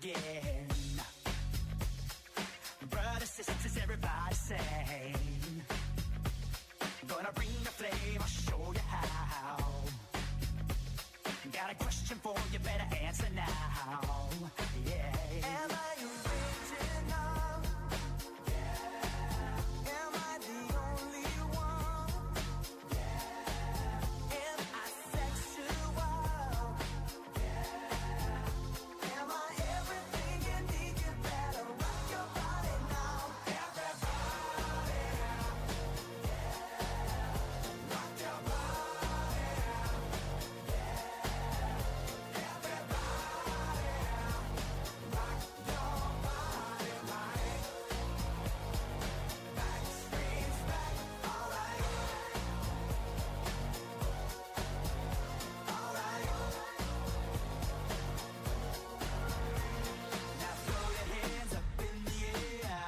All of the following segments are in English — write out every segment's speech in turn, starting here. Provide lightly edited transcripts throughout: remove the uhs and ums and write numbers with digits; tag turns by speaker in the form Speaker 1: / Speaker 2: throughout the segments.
Speaker 1: again. Brothers, sisters, everybody sing. Gonna bring the flame, I'll show you how. Got a question for you, better answer now. Yeah. Am I original? Yeah. Am I the only one? Yeah. Am I sexual? Yeah. Am I everything you need? You better rock your body now. Everybody. Yeah. Rock your body. Yeah. Everybody. Rock your body right. Backstreet's back, alright. Alright. Now throw your hands up in the air.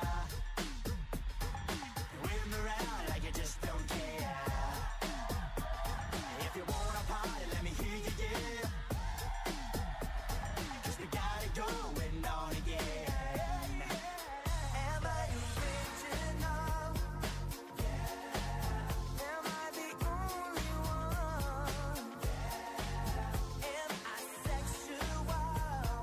Speaker 1: Wave 'em around like you just don't care. If you wanna party, let me hear you, yeah. 'Cause we got it going on again. Am I original? Yeah. Am I the only one? Yeah. Am I sexual?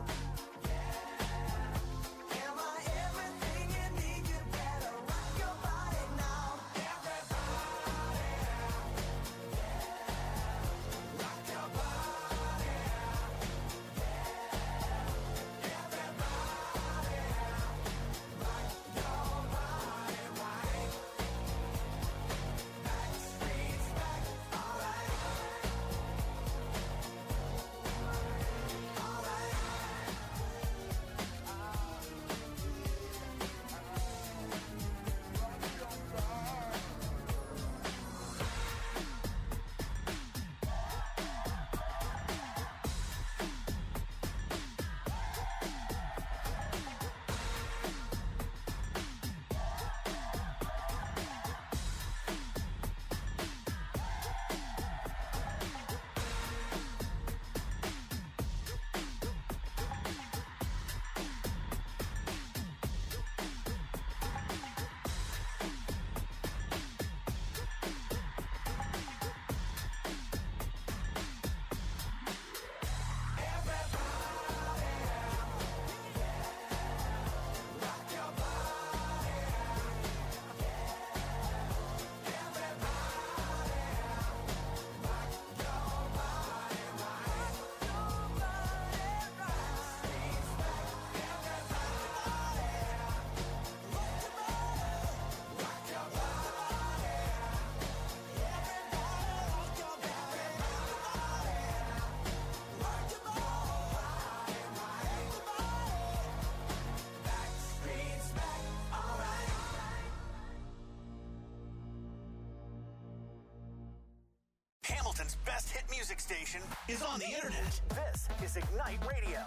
Speaker 1: Yeah. Am I everything you need? You better rock your body now. Everybody. Yeah. Rock your body. Yeah. Everybody. Rock your body right. Backstreet's back, alright. Alright.
Speaker 2: Hamilton's best hit music station is on the internet. This is Ignite Radio.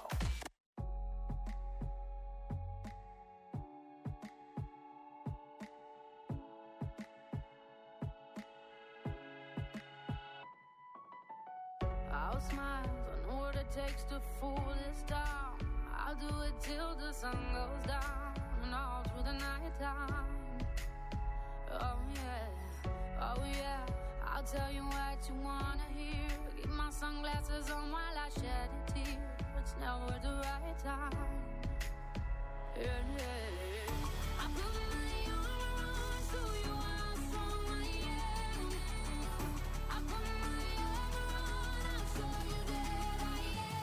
Speaker 3: I'll smile, I know what it takes to fool this town. I'll do it till the sun goes down and all through the night time. Oh yeah, oh yeah, I'll tell you what you wanna hear. Keep my sunglasses on while I shed a tear. It's never the right time. Yeah, yeah. I put my armor on so you are strong, I am. I put my armor on, I'll show you that I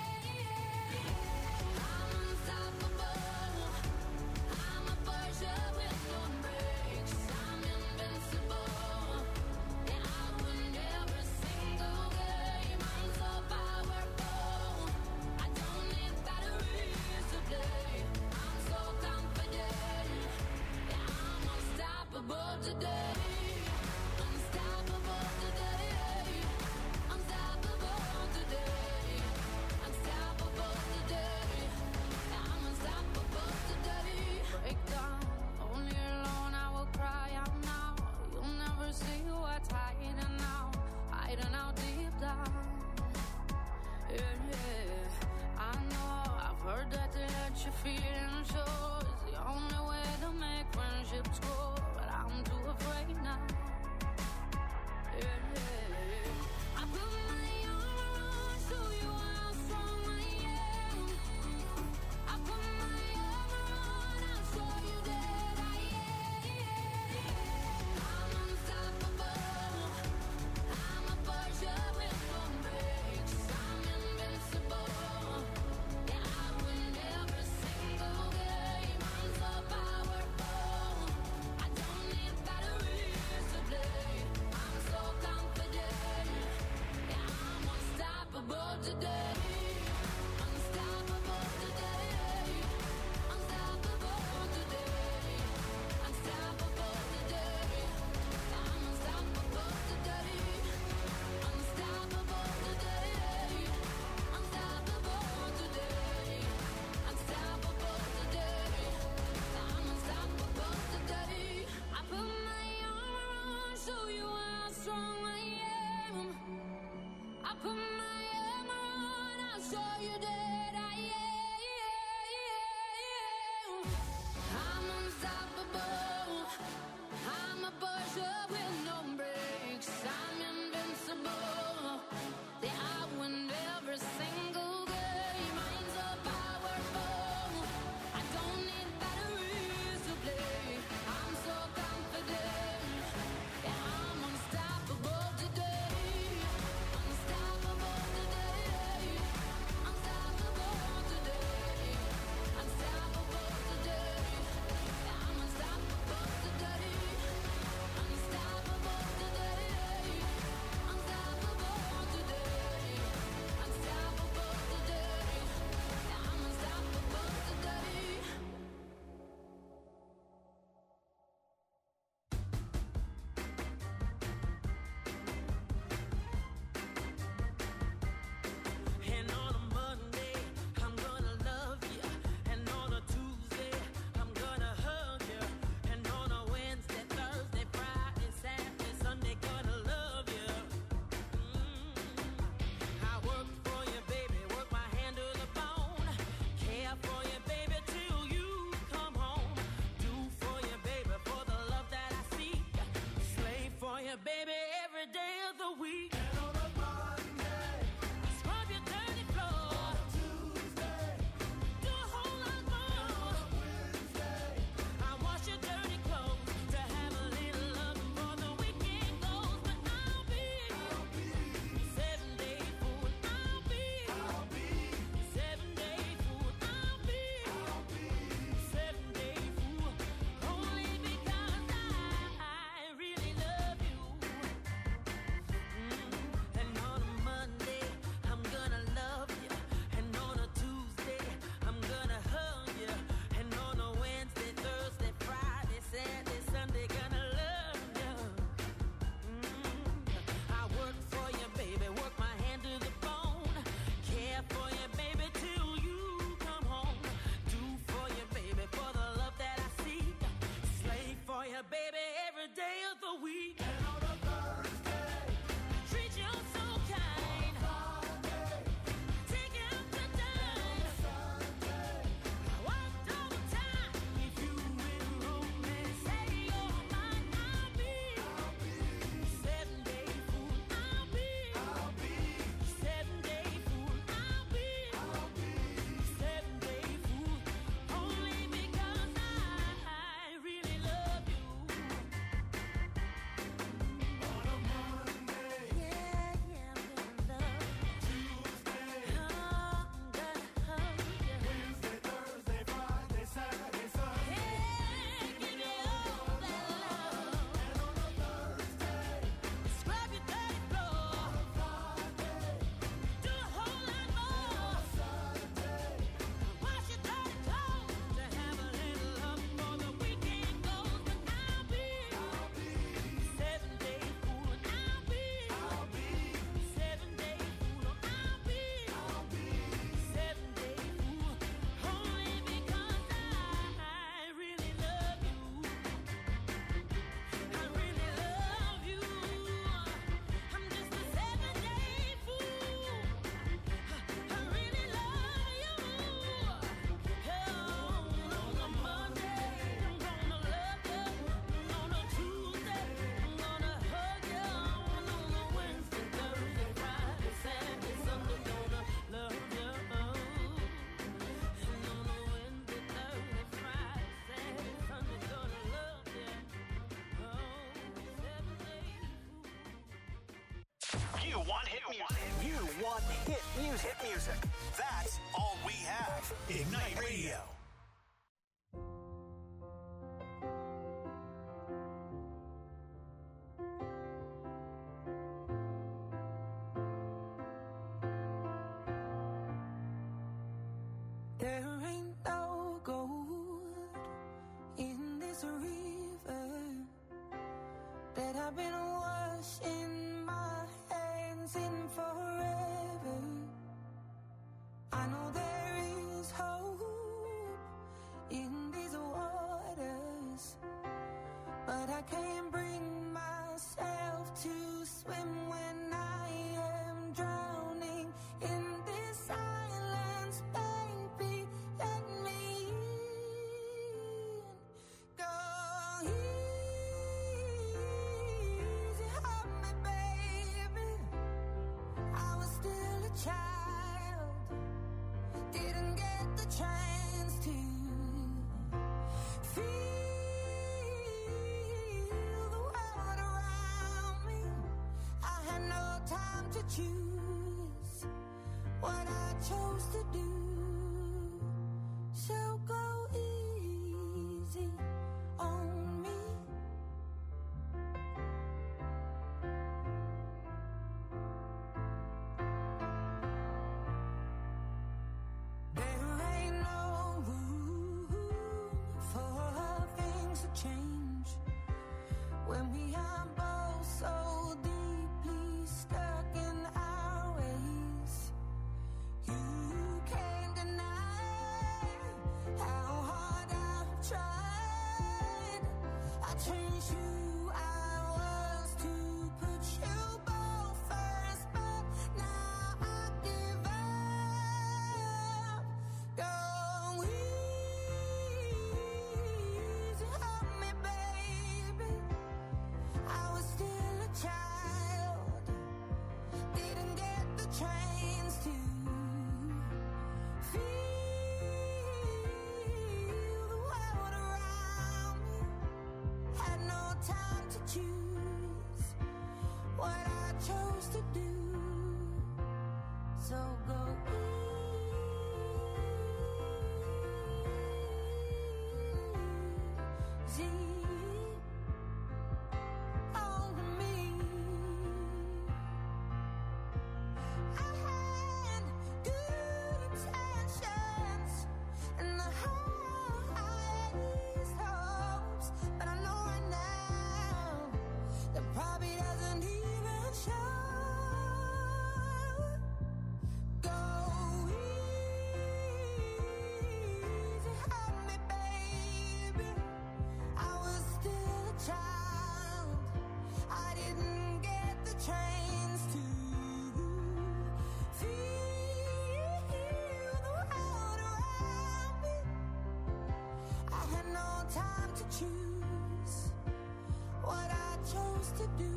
Speaker 3: am. I'm unstoppable. I'm a Porsche with no brakes. I'm invincible. Yeah, I win every single game. I'm so powerful. I don't need batteries to play. I'm so confident. Yeah, I'm unstoppable today. feeling sure is the only way to make friendships grow. But I'm too afraid now. Yeah. I put my armor on, show you how strong I am. I put my armor on, I'll show you that I am. I'm unstoppable. I'm a Persia with no brakes. I'm invincible. Yeah, I win every single
Speaker 2: want hit music. You want hit music. Hit music. That's all we have. Ignite Radio.
Speaker 4: There ain't no gold in this river that I've been washing my hands in forever. I know there is hope in these waters, but I can't bring myself to swim when I am drowning in this silence. Baby, let me in. Go easy on me, baby. I was still a child, didn't get the chance to feel the world around me. I had no time to choose what I chose to do. So go easy on me. There ain't no room for things to change when we are both so deeply stuck in our ways. You can't deny how hard I've tried. I changed who I was to put you both first, but now I give up. Go easy on me, baby. I was still a child, didn't get the chance to feel the world around me. Had no time to choose what I chose to do. So go easy on me. I had good intentions and the highest hopes, but I know right now that probably doesn't even show. Go easy on me, baby. I was still a child, I didn't get the chance to feel the world around me. I had no time to choose what I chose to do.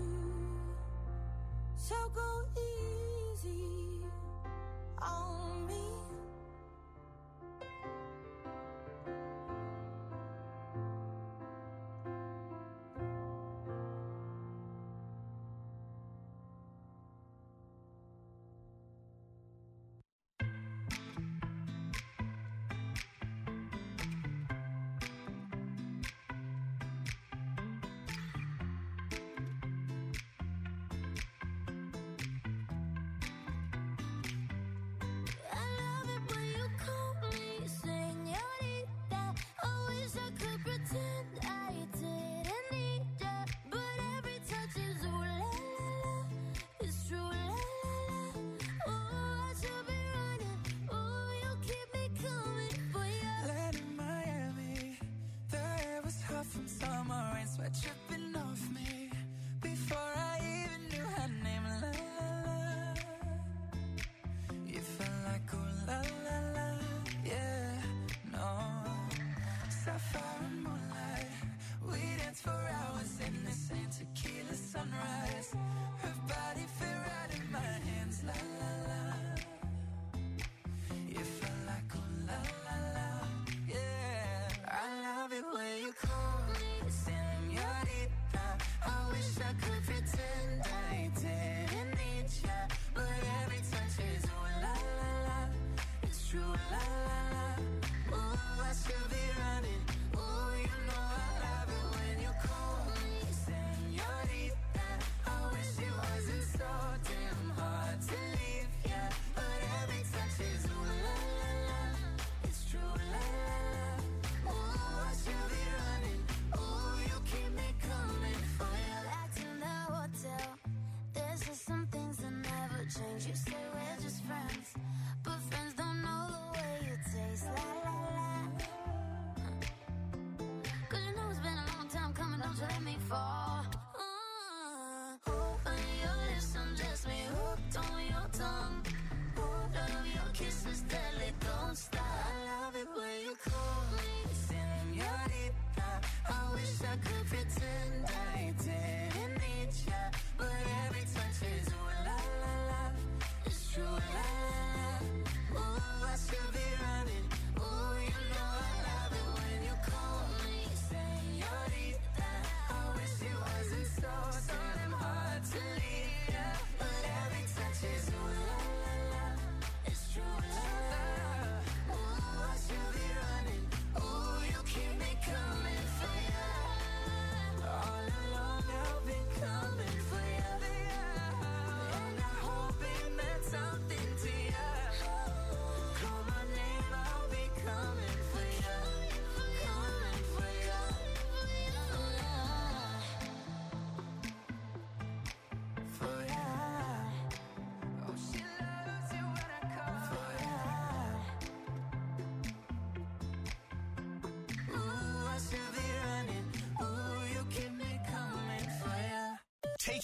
Speaker 4: So go easy on me.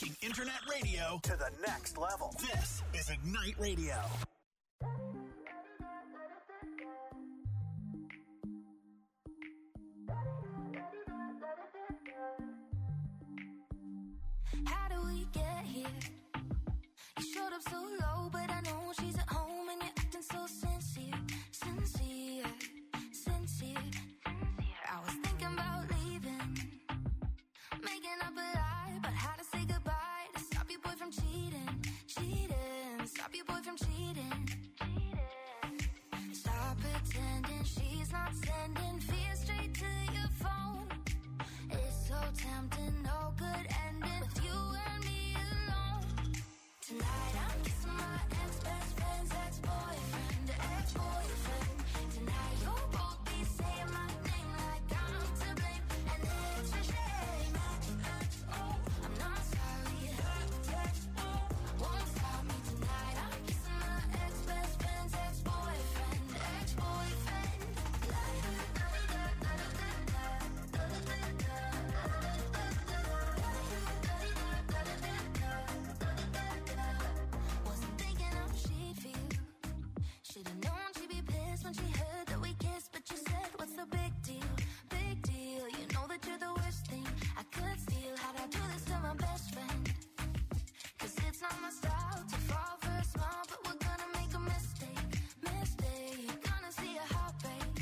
Speaker 2: Taking internet radio to the next level. This is Ignite Radio.
Speaker 4: How do we get here? You showed up so low, but I know she's at home and you're acting so sincere. I was thinking about leaving, making up a lie about how to say goodbye to stop your boy from cheating. Stop your boy from cheating. Stop pretending she's not sending fear straight to your phone. It's so tempting, no good ending with you and me alone. Tonight I'm kissing my ex-best friend's ex-boyfriend, ex-boyfriend. Tonight you'll both be saying my name like I'm to blame, and it's a shame. I'm not sorry, won't stop me tonight. I'm kissing my ex-best friend's ex-boyfriend, ex-boyfriend. Wasn't thinking how she'd feel. Should've known she'd be pissed when she heard that we kissed. But you said, what's the big deal? Big deal. You know that you're the worst thing I could steal. How'd I do this to my best friend? 'Cause it's not my style to fall for a smile, but we're gonna make a mistake. Gonna see a heartbreak.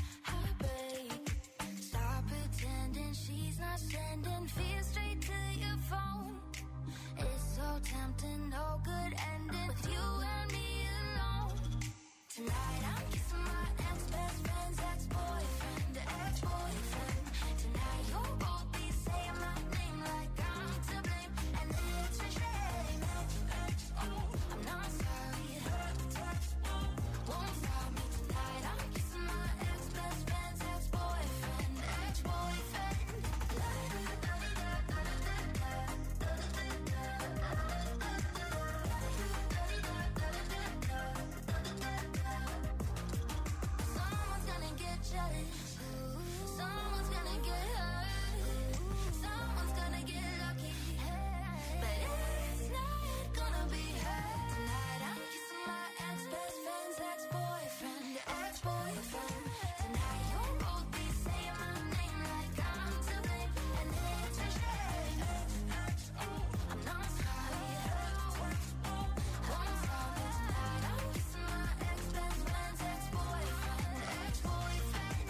Speaker 4: Stop pretending she's not sending fear straight to your phone. It's so tempting, no good ending with you and me alone. Tonight I'm kissing my ex-best friend's ex-boyfriend, ex-boyfriend. Tonight you'll both be saying my name like I'm to blame, and it's a shame. I'm not sorry, won't stop me tonight. I'm kissing my ex-best friend's ex-boyfriend, ex-boyfriend. Someone's gonna get jealous. Someone's gonna get hurt. Someone's gonna get lucky. But it's not gonna be her. Tonight I'm kissing my ex-best friend's ex-boyfriend, ex-boyfriend. Tonight you'll both be saying my name like I'm to blame, and it's a shame. I'm not sorry, won't stop me tonight. I'm kissing my ex-best friend's ex-boyfriend, ex-boyfriend.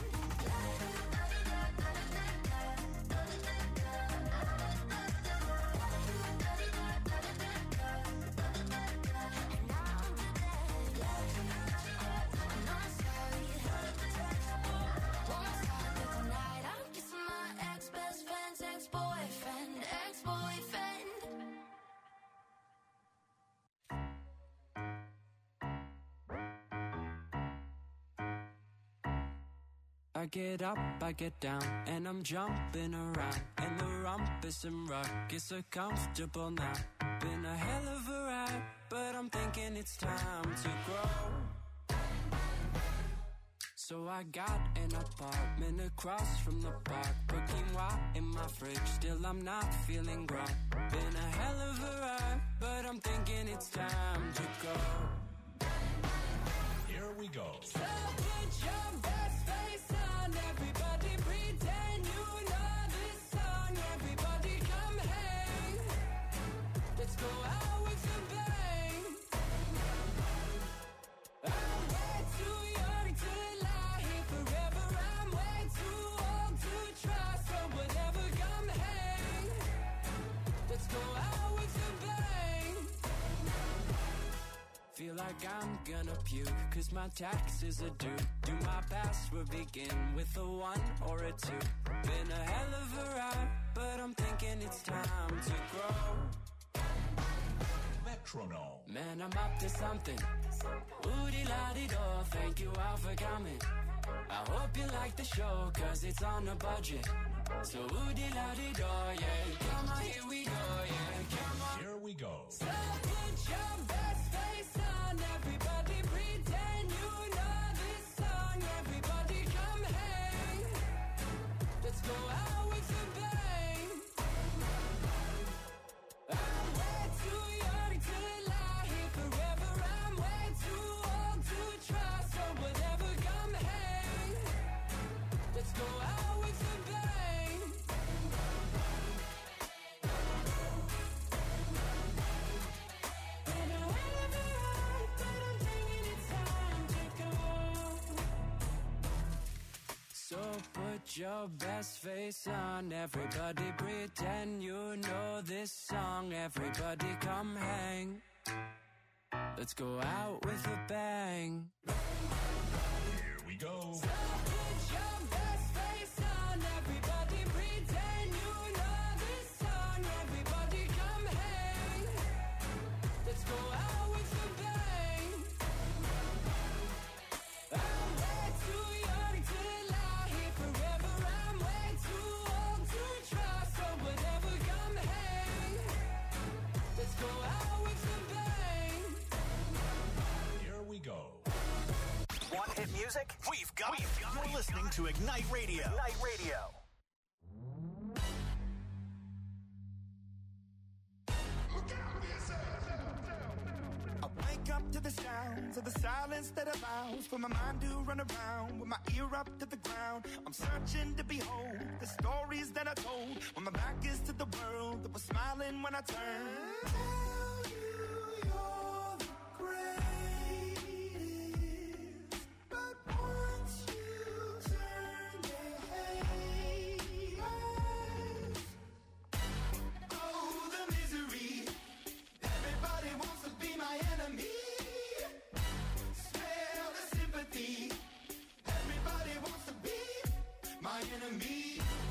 Speaker 4: I'm not sorry, won't stop me tonight. I'm kissing my ex-best friend's ex-boyfriend, ex-boyfriend.
Speaker 5: I get up, I get down, and I'm jumping around. And the rumpus and ruckus are comfortable now. Been a hell of a ride, but I'm thinking it's time to grow. So I got an apartment across from the park. Put quinoa in my fridge, still I'm not feeling grown. Been a hell of a ride, but I'm thinking it's time to go.
Speaker 2: Here we go.
Speaker 5: So put your best face on, everybody pretend you know this song. Everybody come hang, let's go out with a bang. I'm way too young to lie here forever. I'm way too old to try, so whatever, come hang, let's go out with a bang. Feel like I'm gonna puke, 'cause my taxes are due. Do my password begin with a 1 or a 2? Been a hell of a ride, but I'm thinking it's time to grow.
Speaker 2: Metronome.
Speaker 5: Man, I'm up to something. Ooh-dee-la-dee-do, thank you all for coming. I hope you like the show, 'cause it's on a budget. So ooh-dee-la-dee-do, yeah. Come on, here we go, yeah. Come on.
Speaker 2: Here we go.
Speaker 5: So put your best face on, everybody pretend you know this song. Everybody come hang, let's go out with a bang. I'm your best face on. Everybody pretend you know this song. Everybody come hang. Let's go out with a bang.
Speaker 6: Here we go.
Speaker 5: So put your best face on. Everybody pretend you know this song. Everybody come hang. Let's go out with a bang. I'm way too young to lie here forever. I'm way too old to try. So whatever, come hang. Let's go out with a bang.
Speaker 6: Here we go.
Speaker 2: Want hit music? We've got it. You're listening to Ignite Radio. Ignite Radio.
Speaker 1: I wake up to the sounds of the silence that allows for my mind to run around with my ear up to the ground. I'm searching to behold the stories that I told when my back is to the world that was smiling when I turned. Tell you you're the greatest, but once you turn, they hate us. Oh, the misery. Everybody wants to be my enemy. Smell the sympathy. Everybody wants to be my enemy.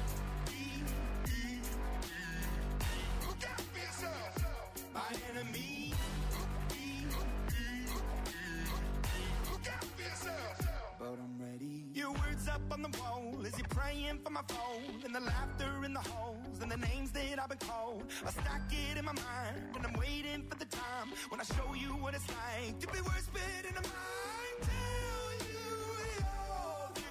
Speaker 1: Look out for yourself. My enemy. Look out for yourself. But I'm ready. Your words up on the wall as you're praying for my phone, and the laughter in the halls, and the names that I've been called. I stack it in my mind, and I'm waiting for the time when I show you what it's like to be worse fit in a mind. Tell you you're the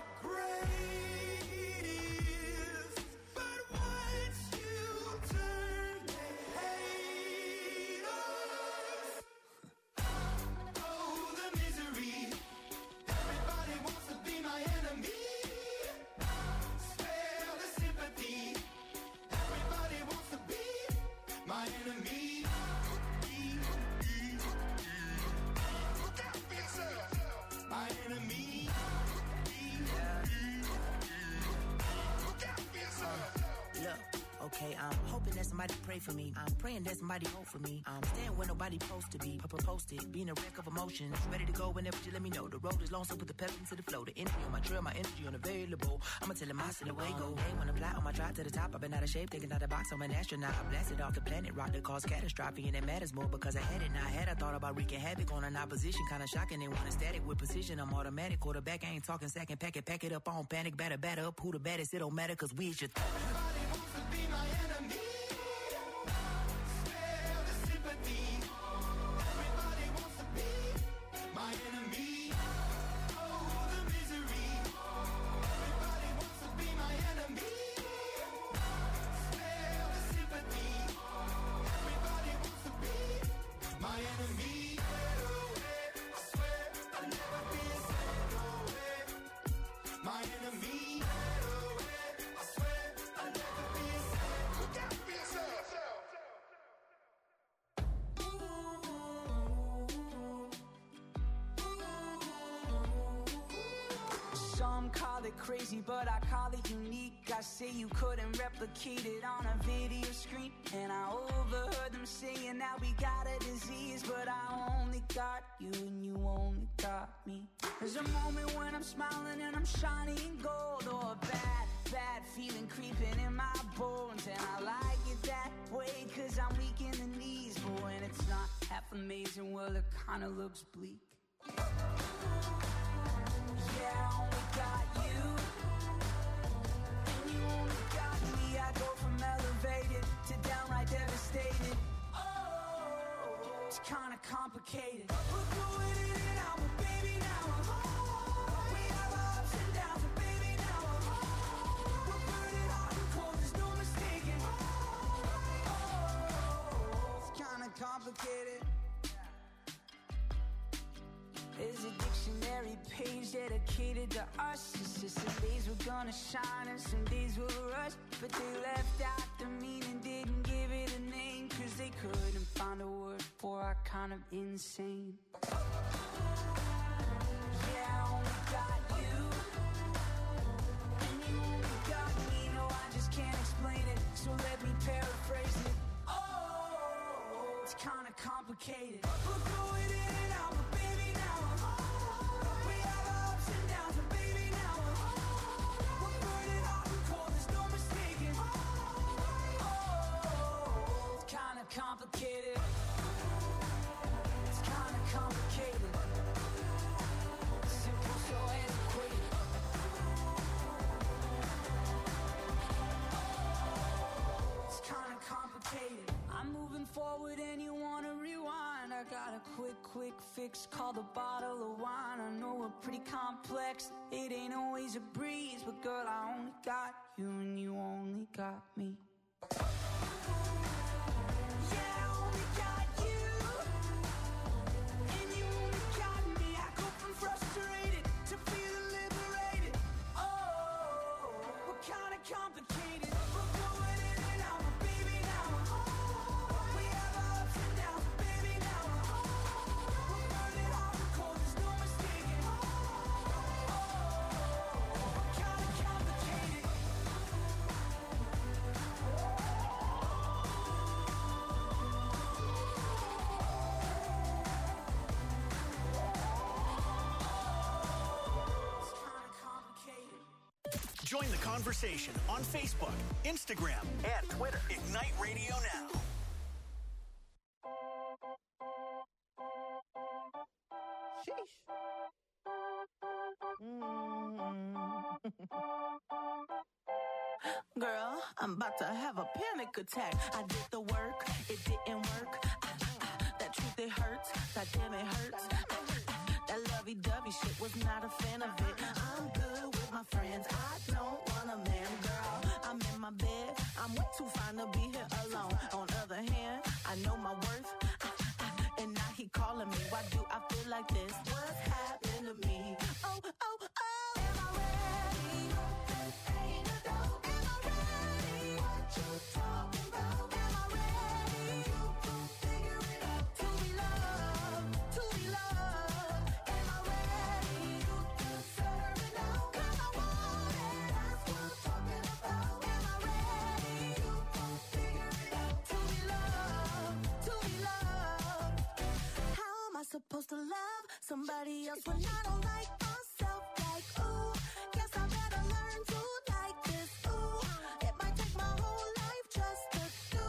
Speaker 1: greatest, but once you turn, they hate us. Oh, the misery. Everybody wants to be my enemy. Spare the sympathy. Everybody wants to be my enemy. Look out for yourself. My enemy. Look out for yourself.
Speaker 7: Look, okay, I'm hoping that somebody pray for me. I'm praying that somebody hope for me. I'm staying where nobody supposed to be. Papa posted, being a wreck of emotions. Ready to go whenever you let me know. The road is long, so put the pep into the flow. The energy on my trail, my energy unavailable. I'ma tell him I still away go. Hey, when I fly on my drive to the top, I've been out of shape, thinking out the box. I'm an astronaut. I blasted off the planet, rock that caused catastrophe, and it matters more because I had it. Now I had, I thought about wreaking havoc on an opposition. Kinda shocking, they want a static with precision. I'm automatic. Quarterback, I ain't talking second. Pack it up, on panic. Batter up. Who the baddest? It don't matter, cause we is your
Speaker 1: Everybody wants to be my enemy. Spare the sympathy. Everybody wants to be my enemy. Oh, the misery. Everybody wants to be my enemy. Spare the sympathy. Everybody wants to be my enemy. I swear I'll never be a my enemy. I swear I'll never be a look out for yourself.
Speaker 8: Some call it crazy, but I call it unique. I say you couldn't replicate it on a video screen, and I overheard them saying that we got a disease, but I only got you and you only got me. There's a moment when I'm smiling and I'm shining gold, or a bad feeling creeping in my bones, and I like it that way cause I'm weak in the knees, but when it's not half amazing, well it kinda looks bleak. Yeah, I only got you, and you only got me. I go from elevated to downright devastated. Oh, it's kinda complicated. We're going in and out, but baby now I'm home. We have our ups and downs, but baby now I'm home. We're burning hot and cold, there's no mistaking. Oh, it's kinda complicated. There's a dictionary page dedicated to us. It's just some days we're gonna shine and some days we'll rush, but they left out the meaning, didn't give it a name, cause they couldn't find a word for our kind of insane. Yeah, I only got you, and you only got complicated. We're going in and out, but baby, now we have our ups and downs, but baby, now we're burning hot and cold, there's no mistaking. Oh, it's kinda complicated. It's kinda complicated. Simple, so antiquated. It's kinda complicated. I'm moving forward and you wanna rewind. I got a quick fix called a bottle of wine. I know we're pretty complex, it ain't always a breeze, but girl, I only got you and you only got me. Yeah, I only got you and you only got me. I go from frustrated to feeling liberated. Oh, we're kinda complicated. We're going in and out, but baby, now we have our ups and downs, but baby, now we're burning hot and cold, there's no mistaking. Oh, we're kinda complicated. It's kinda complicated.
Speaker 2: Join the conversation on Facebook, Instagram, and Twitter. Ignite Radio Now.
Speaker 7: Girl, I'm about to have a panic attack. I did the work, it didn't work. That truth, it hurts. That damn, it hurts. That lovey-dovey shit was not a fan of it. I'm good with my friends. I don't want a man, girl. I'm in my bed. I'm way too fine to be here alone. On the other hand, I know my worth. And now he calling me. Why do I feel like this? What's happened to me? Oh, oh, oh. Am I ready? Ain't a dope. Am I ready? What you talking about? Am I ready? You gon' figure it out. To be loved, to be loved. Am I ready? You deserve it now. 'Cause I want it. That's what I'm talking about. Am I ready? You gon' figure it out. To be loved, to be loved. How am I supposed to love somebody else when I don't like myself? Like, ooh, guess I better learn to like this. Ooh, it might take my whole life just to do.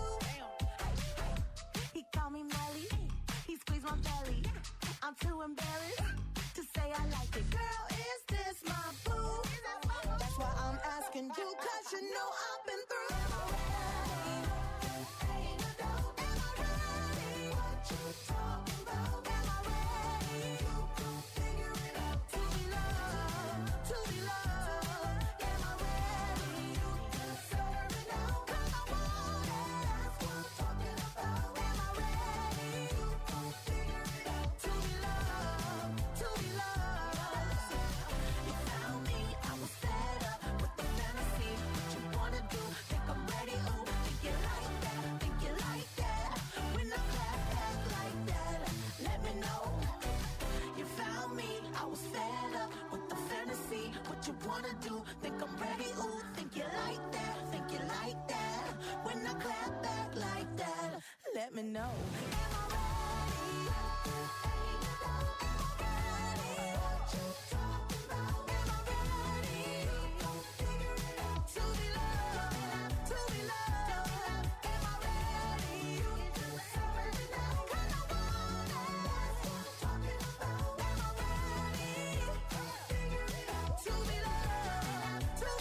Speaker 7: He called me Melly, he squeezed my belly. I'm too embarrassed to say I like it. Girl, is this my boo? That's why I'm asking you, 'cause you know I've been through. Am I ready? Ain't a dope. Am I ready? What you talking about? Am I ready? You gon' figure it out. To be loved, to be loved. Am I ready? You deserve it now. 'Cause I want it. That's what I'm talking about. Am I ready? You gon' figure it out. To be loved, to be loved. You found me, I was fed up with the fantasy. What you wanna do? Think I'm ready? Ooh, think you like that? Think you like that? When I clap back like that, let me know. You found me, I was fed up with the fantasy. What you wanna do? Think I'm ready? Ooh, think you like that? Think you like that? When I clap back like that, let me know. Am I ready? Ain't a doubt. Am I ready? What you talking about? Am I ready? You gon' figure it out. To be loved, to be loved. Am I ready? You deserve it now. 'Cause I want it. That's what I'm talking about. Am I ready? Figure it out. To be loved, to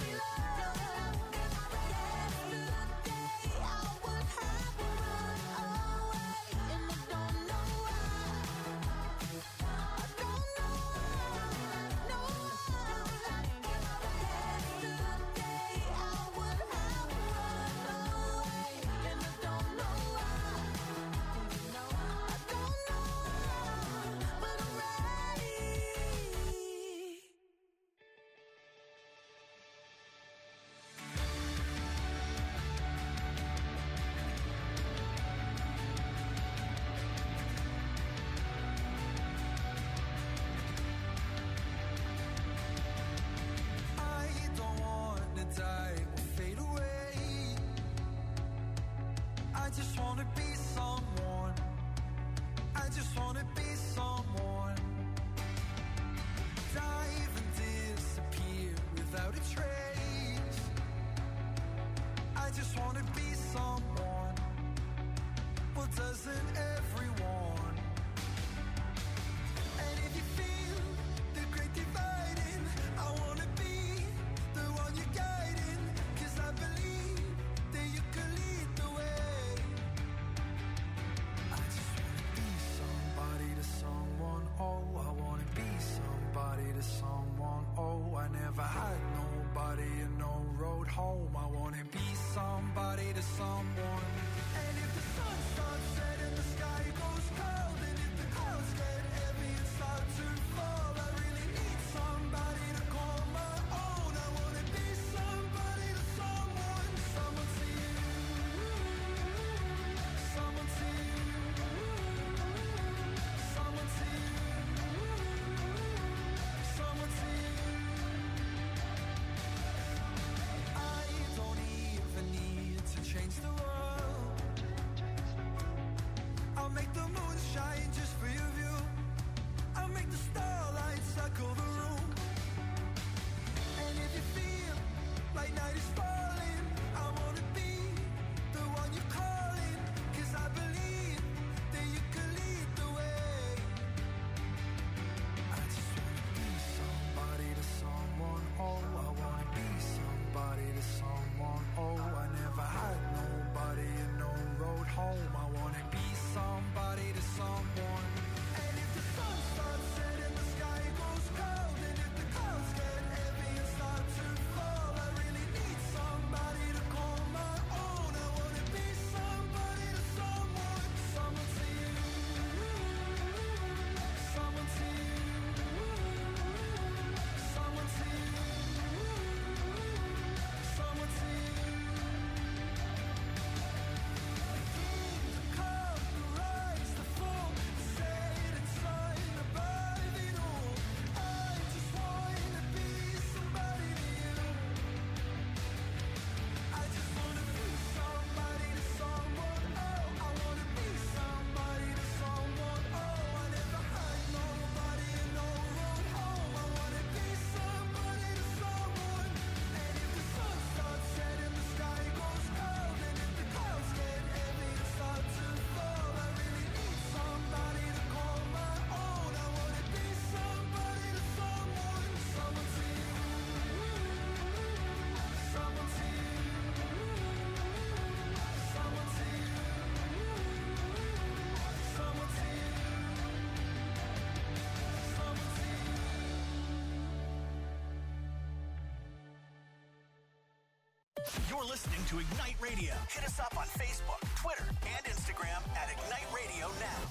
Speaker 2: You're listening to Ignite Radio. Hit us up on Facebook, Twitter, and Instagram at Ignite Radio Now.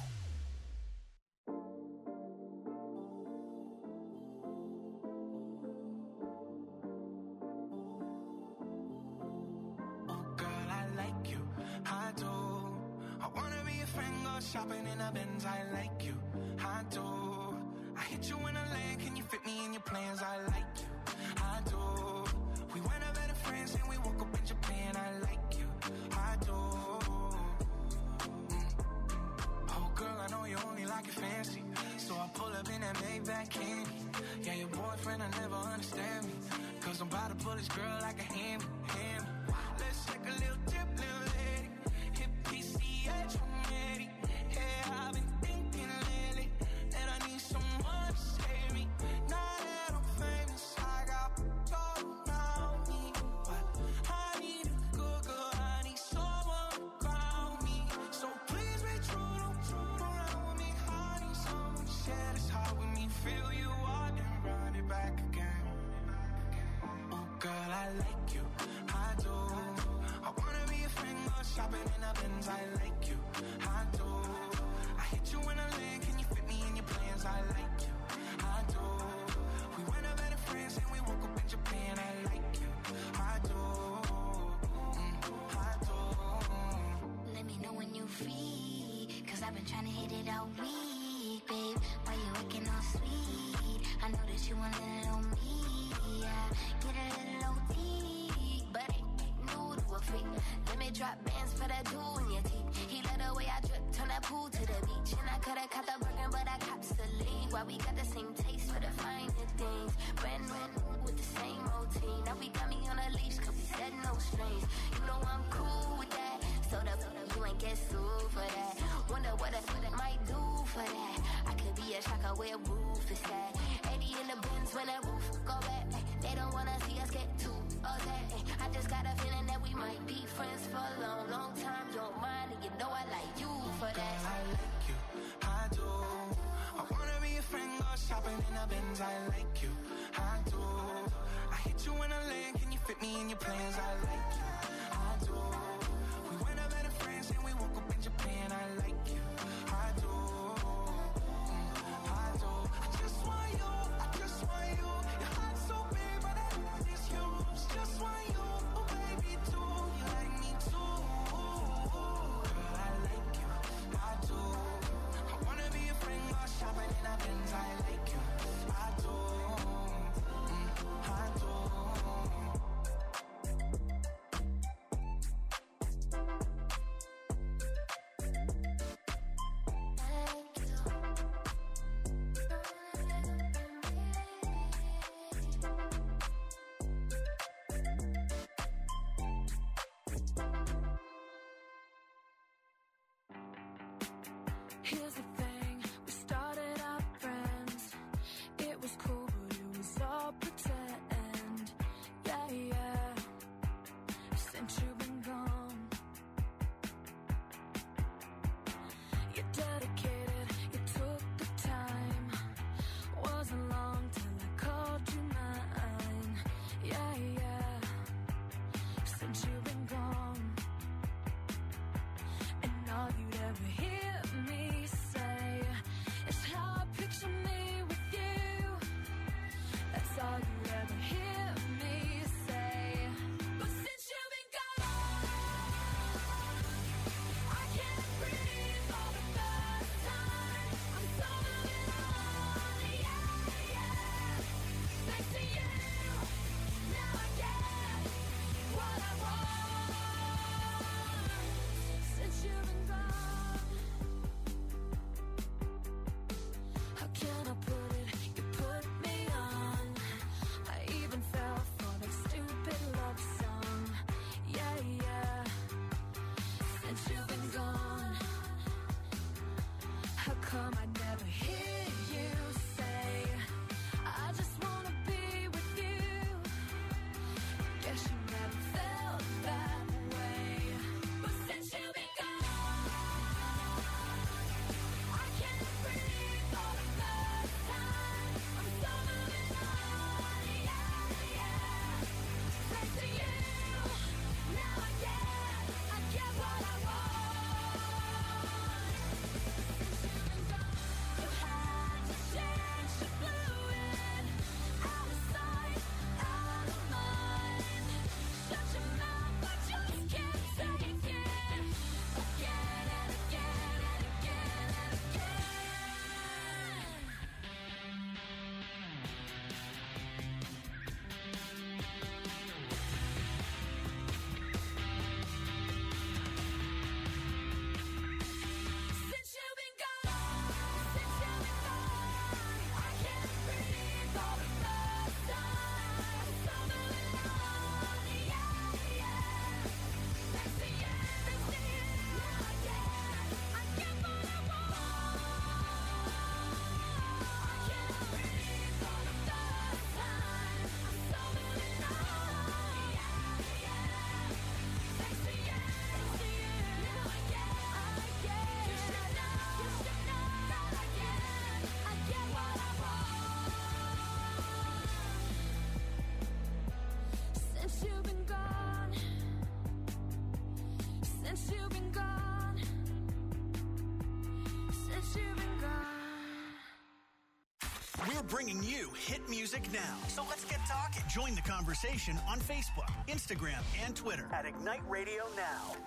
Speaker 9: Shopping in a Benz, I like you, I do. I hit you in a lane, can you fit me in your plans? I like you, I do. We went out better friends and we woke up in Japan, I like you, I do. Oh girl, I know you only like it fancy, so I pull up in that Maybach candy. Yeah, your boyfriend will never understand me, cause I'm about to pull this girl like a hand. Let's take a little dip, little lady. Hit PCH, ready. Yeah, I've been thinking lately that I need someone to save me. Now that I'm famous, I got all around me, but I need a good girl, I need someone to ground me. So please be true, don't troll around with me. I need someone to share this heart with me. Feel you out and run it back again. Oh girl, I like you, I do. I wanna be a friend, go shopping in a Benz, I like you, I do. Hit you in a lane, can you fit me in your plans? I like you, I do. We went out better friends and we woke up in Japan. I like you, I do, I do.
Speaker 4: Let me know when you free, cause I've been trying to hit it all week, babe. Why you looking all sweet? I know that you want a little me, yeah. Get a little OT, but ain't new to a freak. Let me drop bands for that jewel in your teeth. He let the way I drip, turn that pool to the beach. And I could've caught the burger, but I cops the lead. Why we got the same taste for the finer things. Brand with the same routine. Now we got me on a leash, cause we said no strings. You know I'm cool with that. So you ain't get sued for that. Wonder what I might do for that. I could be a shocker where roof is at. 80 in the Benz when the roof go back. They don't wanna see us get too upset. I just got a feeling that we might be friends for a long, long time. You're mine and you know I like you for that.
Speaker 9: Girl, I like you, I do. I wanna be a friend, go shopping in a Benz. I like you, I do. I hit you in a lane, can you fit me in your plans? I like you, I do. We went out better friends and we woke up in Japan. I like you, I do, I do. I just want you, I just want you. Your heart's so big, but I love is yours. Just want you, oh baby, do you like me too? Girl, I like you, I do. I wanna be a friend, go shopping in a Benz. I like you, I do, I do.
Speaker 3: Here's the thing, we started out friends. It was cool, but it was all pretend. Yeah, yeah, since you've been gone. You're dedicated, you took the time. Wasn't long till I called you mine. Yeah, yeah, since you've been gone. And all you'd ever hear me say is how I picture me with you. That's all you ever hear me say. But since you've been gone, I can't breathe for the first time.
Speaker 2: We're bringing you hit music now. So let's get talking. Join the conversation on Facebook, Instagram, and Twitter at Ignite Radio Now.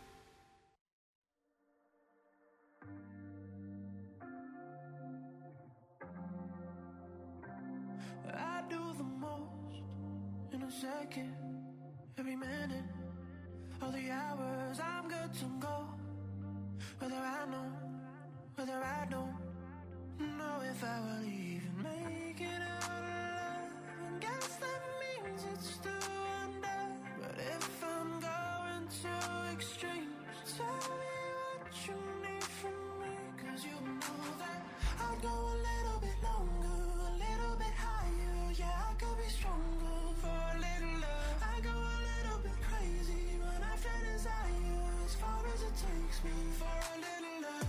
Speaker 9: I do the most in a second, every minute, all the hours I'm good to go. Whether I know, whether I don't know if I will even make it out alive. And guess that means it's still under. But if I'm going to extremes, tell me what you need from me. Cause you know that I'd go a little bit longer, a little bit higher. Yeah, I could be stronger for a little love. I go a little bit crazy when I feel desire, as far as it takes me for a little love.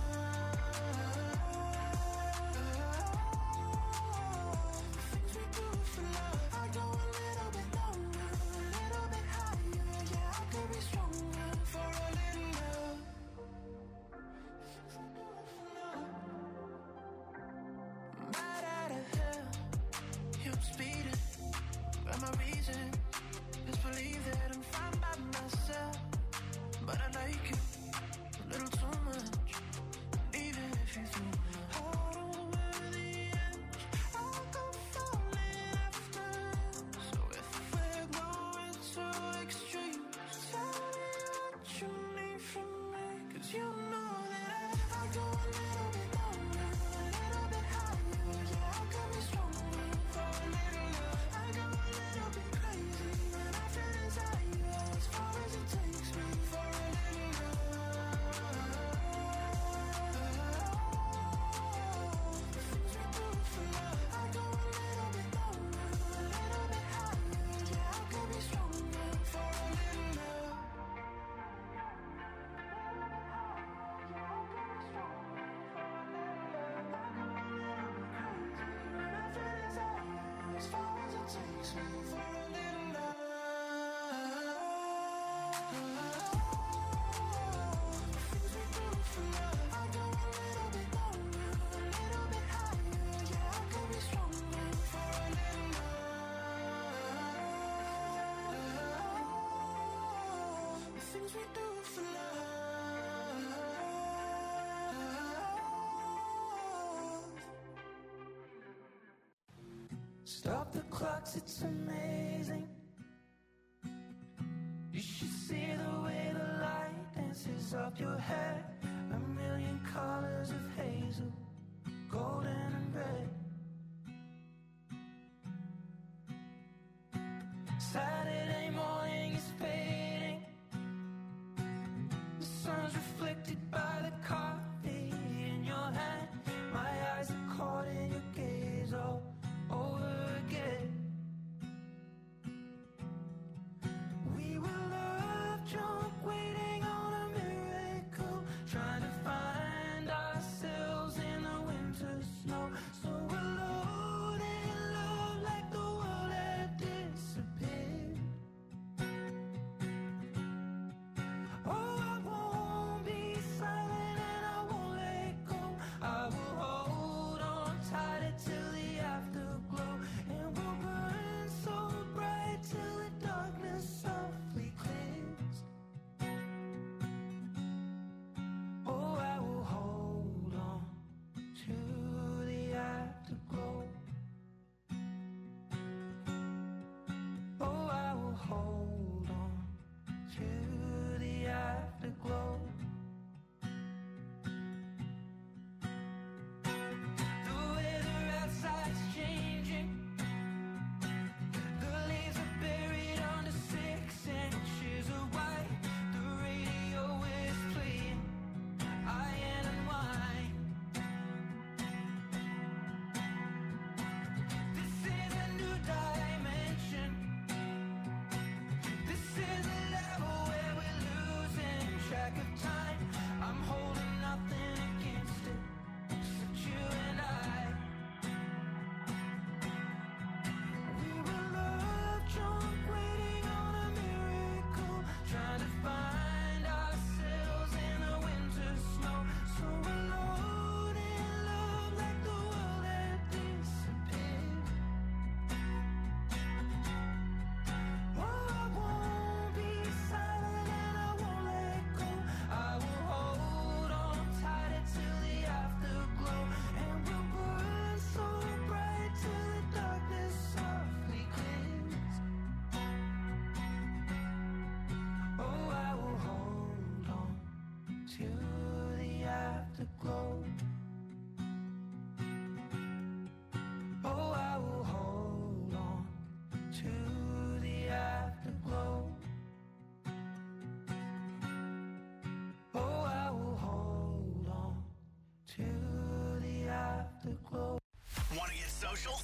Speaker 9: Things we do for love. I go a little bit longer, a little bit higher. Yeah, I could be stronger for a little love. I'm right out of hell. Yeah, I'm speeding, but my reason is believe that I'm fine by myself. But I like you a little too much. Even if you threw my heart over the edge, I'll go falling after. So if we're going to extremes, tell me what you need from me. Cause you know that I go a little bit longer, a little bit higher. Yeah, I could be stronger for a little love. I go a little bit crazy when I feel desire, as far as it takes me for a little love. The things we do for love. I go a little bit longer, a little bit higher. Yeah, I could be stronger for a little love. As far as it takes me for a little love. Things we do for love. I go a little bit longer, a little bit higher. Yeah, I could be stronger for a little love. The things we do for love. Stop the clocks, it's amazing. You should see the way the light dances up your hair. A million colors of hazel, golden and red. Saturday morning is fading. The sun's reflected by the coffee in your hand. My eyes are caught in your gaze all over again. We were love drunk, waiting on a miracle, trying to find ourselves in the winter snow. So alone in love, like the world had disappeared. Oh, I won't be silent.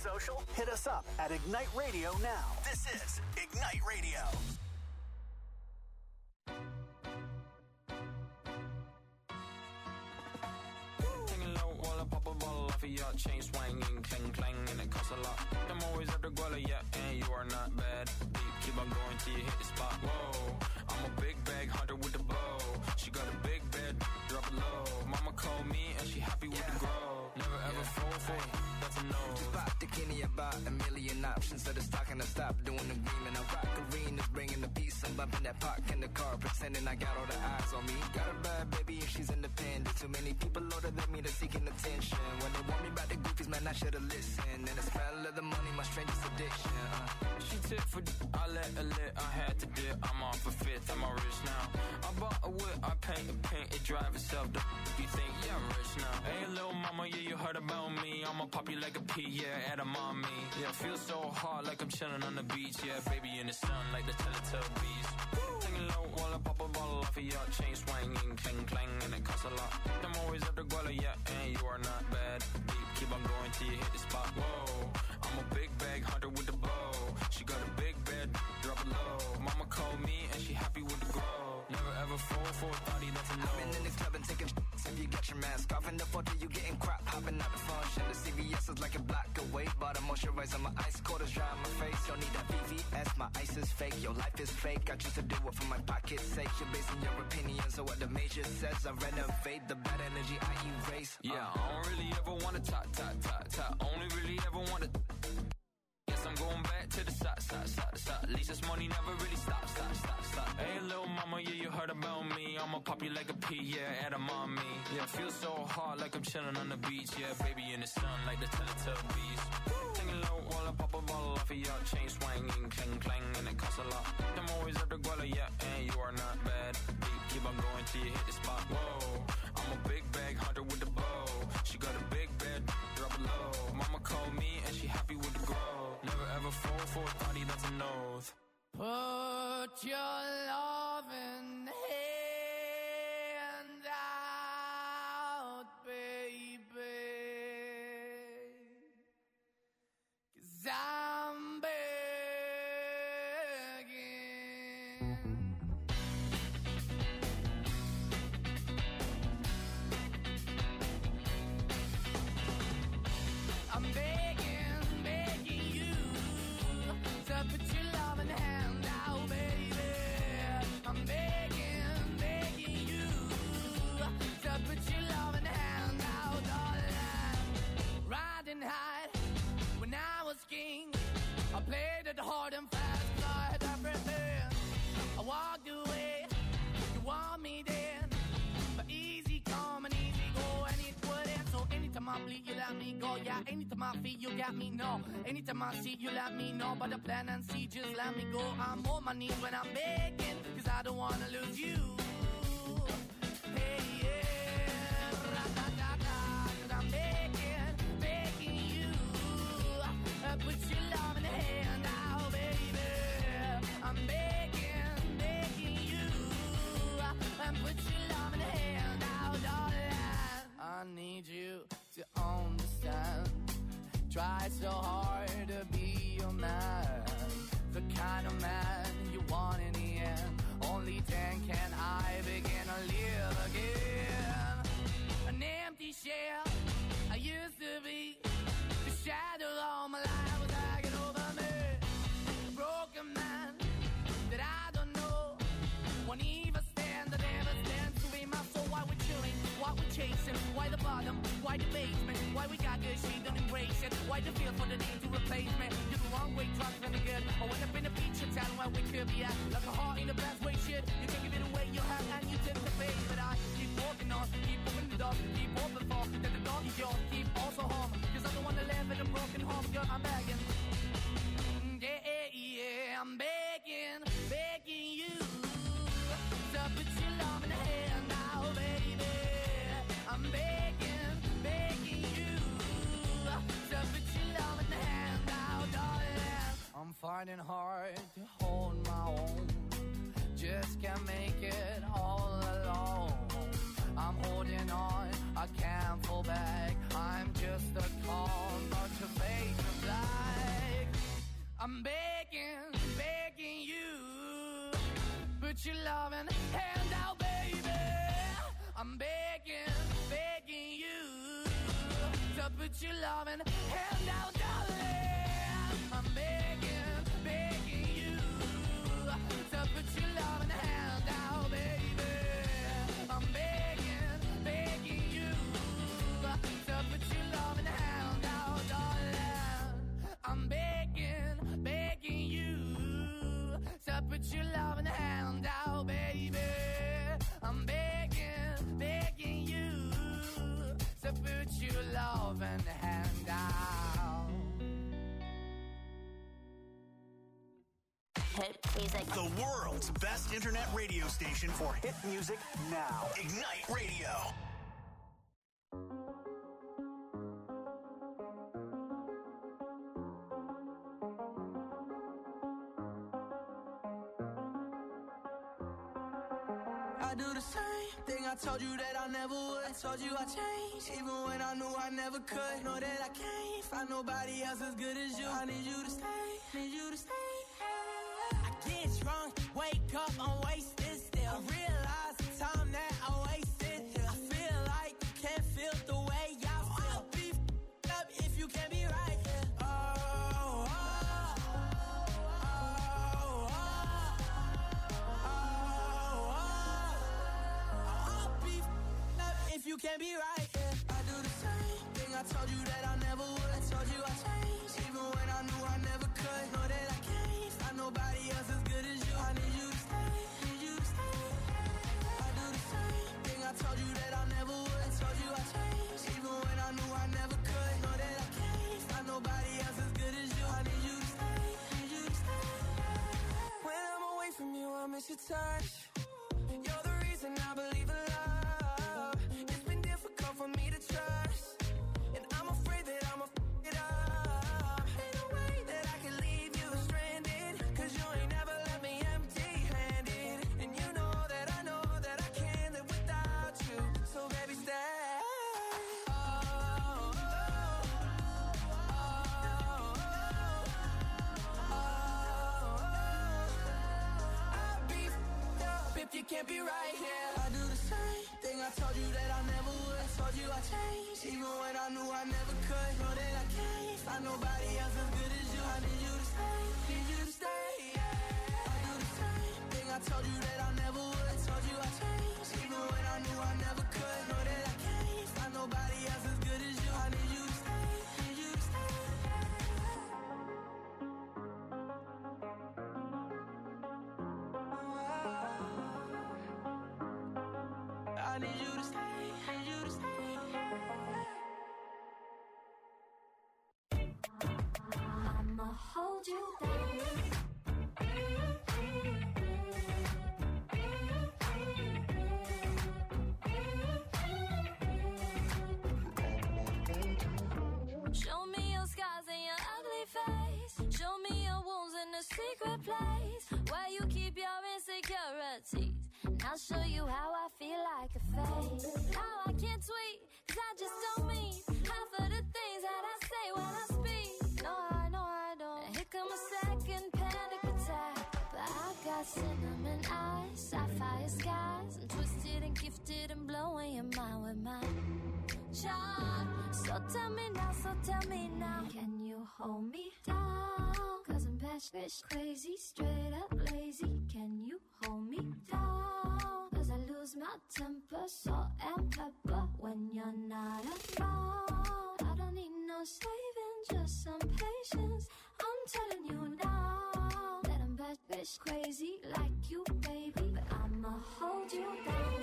Speaker 2: social? Hit us up at Ignite Radio now. This is Ignite Radio.
Speaker 5: Hanging low while I pop a ball off of your chain swinging, clang clang, and it costs a lot. I'm always at the guala, yeah, and you are not bad. Deep, keep on going till you hit the spot. Whoa, I'm a big bag hunter with the bow. She got a big bed, drop it low. Mama called me and she happy with the grow. Never ever fall for it, that's a no.
Speaker 10: Just pop the Kenny about a million options. So the stock and I stop doing the green. And I rock arenas, bringing the peace. I'm bumping that park in the car, pretending I got all the eyes on me. Got a bad baby and she's independent. Too many people older than me, they're seeking attention. When they want me about the goofies, man, I should've listened. And the smell of the money, my strangest addiction.
Speaker 5: She tip for I let her lit, I had to dip. I'm off a fifth, I'm all rich now. I bought a whip, I paint it drive itself. You think, yeah, I'm rich now. Hey, little mama, yeah, you heard about me. I'ma pop you like a pea, yeah, at a mommy. Yeah, feel so hot like I'm chilling on the beach. Yeah, baby in the sun like the Teletubbies. Singing low while I pop a bottle off of your chain swinging, clang clang, and it costs a lot. I'm always at the guala, yeah, and you are not bad. Deep, keep on going till you hit the spot. Whoa, I'm a big bag hunter with the bow. She got a big bed, drop it low. Mama called me and she happy with the grow. Never ever fall for a thotty, that's a no.
Speaker 10: I've been in the club and taking shots. If you got your mask off in the photo, you getting crap, hopping out the function. The CVS is like a block away, but I moisturize my ice, quarters dry on my face. Don't need that VVS, my ice is fake. Your life is fake, I choose to do it for my pocket's sake. You're basing your opinions on what the major says. I renovate the bad energy I erase.
Speaker 5: Yeah, I don't really ever wanna talk. Only really ever wanna. Guess I'm going back to the side. At least this money never really stops. Hey, little mama, yeah, you heard about me. I'ma pop you like a pea, yeah, at a mommy. Yeah, feel so hot like I'm chilling on the beach. Yeah, baby in the sun like the Teletubbies. Singing low while I pop a bottle off of your chain swinging, clang clang, and it costs a lot. I'm always at the guala, yeah, and you are not bad. Deep, keep on going till you hit the spot. Whoa, I'm a big bag hunter with the bow. She got a big bed, drop it low. Mama called me and she happy with the grow. Never ever fall for a thotty, that's a nose.
Speaker 11: Put your loving hand out, baby, 'cause I'm begging. I'm begging you to put your loving hand out, baby. I'm begging you to put your loving hand out, darling. Riding high when I was king, I played it hard and fast, I had everything. I walked away, you want me then, but easy come and easy go, and it wouldn't. So anytime I bleed, you let me go. Yeah, anytime I feel, you got me, no. Anytime I see, you let me know. But the plan and see, just let me go. I'm on my knees when I'm begging, 'cause I don't wanna lose you. Hey, yeah, ra-da-da-da, 'cause I'm begging you. Put your love in the hand out, baby. I'm begging you. Put your love in the hand out, darling. I need you to understand. Try so hard to be your man, the kind of man you want in the end. Only then can I begin to live again. An empty shell I used to be, the shadow all my life was hanging over me. A broken man that I don't know, won't even stand, that never stands to be my soul. Why we're chilling, why we're chasing, why the bottom, why the basement, why we got good, she don't embrace it, why the feel for the need to replace me. You're the wrong way, trying to be good. I went up in a feature town where we could be at, like a heart in the best way, shit. You can give it away, you have, and you tend to pay. But I keep walking on, keep moving the dog, keep open for, that the dog is yours, keep also home, 'cause I don't wanna live in a broken home, girl, I'm begging. Yeah, I'm begging you to put your love in the hand now, baby. I'm begging you to put your love in the hand now, darling. I'm finding hard to hold my own, just can't make it all alone. I'm holding on, I can't fall back. I'm just a call, but your face is black. put your loving hand out, baby. I'm begging, begging you to put your loving hand out, darling. I'm begging, begging you to put your loving hand out, baby. I'm begging, begging you to put your loving hand out, darling. I'm begging, begging you to put your loving hand out, baby. I'm begging, begging you to put your loving hand out.
Speaker 2: Hit music. The world's best internet radio station for hit music now. Ignite Radio.
Speaker 9: I do the same thing I told you that I never would. I told you I changed, even when I knew I never could. Know that I can't find nobody else as good as you. I need you to stay, need you to stay. I get drunk, wake up, I'm wasted still. I realize the time that I wasted here. I feel like you can't feel the way I feel. I'll be f***ed up if you can't be right here. If you can't be right, yeah. I do the same thing I told you that I never would. I told you I changed, even when I knew I never could. Know that I can't find nobody else as good as you. I need you to stay, need you to stay. I do the same thing I told you that I never would. I told you I changed, even when I knew I never could. Know that I can't find nobody else as good as you. I need you to stay, need you to stay. When I'm away from you, I miss your touch. You're the reason I believe in love. For me to trust, and I'm afraid that I'ma f*** it up. Ain't no way that I can leave you stranded, cause you ain't never left me empty-handed. And you know that I can't live without you. So baby, stay. I'll be f***ed up if you can't be right here. I do the same thing I told you that I never would. Told you I changed, even when I knew I never could. Know that I can't find nobody else as good as you. I need you to stay, need you to stay, yeah. I do the same thing I told you that I never would. Told you I changed, even when I knew I never could. Know that I can't find nobody else as good as you. I need you to stay, need you to stay. I need you to stay, need you to stay.
Speaker 4: I'ma hold you down. Show me your scars and your ugly face. Show me your wounds in a secret place where you keep your insecurities. And I'll show you how I feel like a face. How I can't tweet, cause I just don't mean half of the things that I say when I speak. No, I don't. And here come a second panic attack. But I got cinnamon eyes, sapphire skies. I'm twisted and gifted and blowing your mind with my charm. So tell me now, can you hold me down? Cause I'm batshit crazy, straight up lazy. Can you hold me down? Cause I lose my temper, salt and pepper when you're not around. I don't need no saving, just some patience. I'm telling you now that I'm batshit crazy like you, baby. But I'ma hold you down.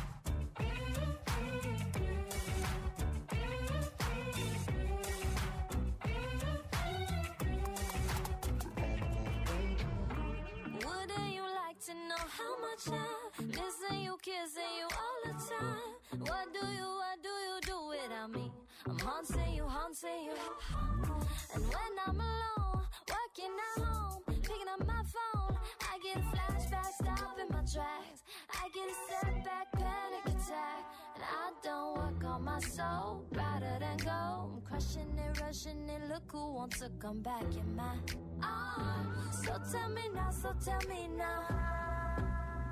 Speaker 4: To know how much I listen, you kissing you all the time. What do you do without me? I'm haunting you. And when I'm alone, working at home, picking up my phone, I get a flashback, stopping my tracks. I get a setback, panic attack, and I don't work on my soul. Rather than go, I'm crushing it, rushing it. Look who wants to come back in my arms. So tell me now.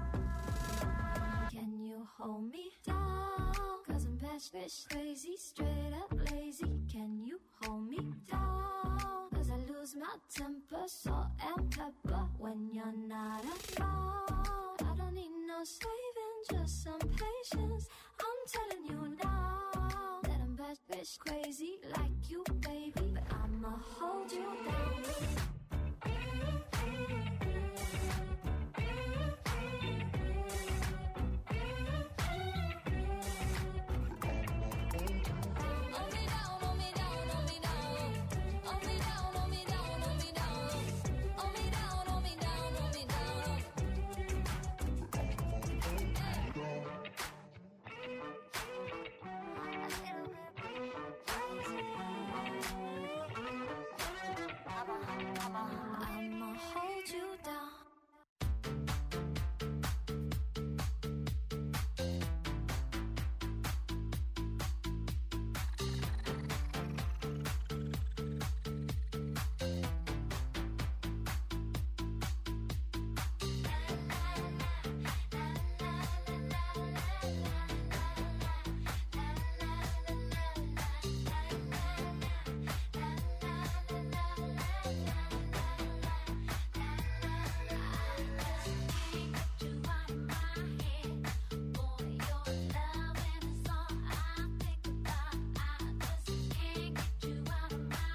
Speaker 4: hold me down? Cause I'm bad bitch crazy, straight up lazy. Can you hold me down? Cause I lose my temper, salt and pepper when you're not around. I don't need no saving, just some patience. I'm telling you now that I'm bad bitch crazy,